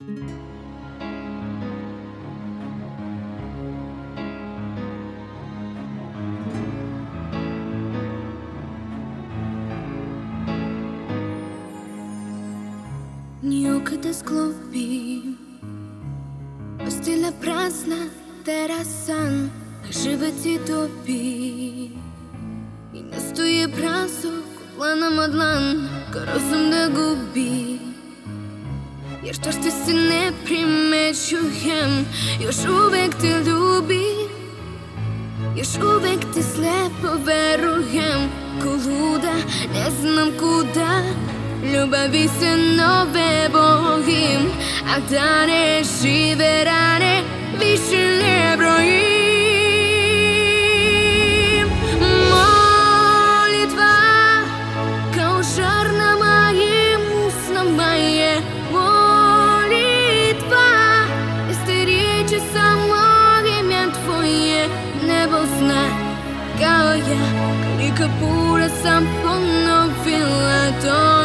Някъде с глуби постеля празна тераса, живот си топи и настои празок плана мъдлан, каросам да губи. Još to što se ne primećujem, još uvek te ljubim, još uvek te slepo verujem, ko luda ne znam kuda, ljubavi se nove bojim, a dane žive rane više ne brojim. Molitva kao žar na mojim usnama je molitva, jeste riječi samo imя tvoje, nebo zna kao ja, koliko puta sam ponovila to.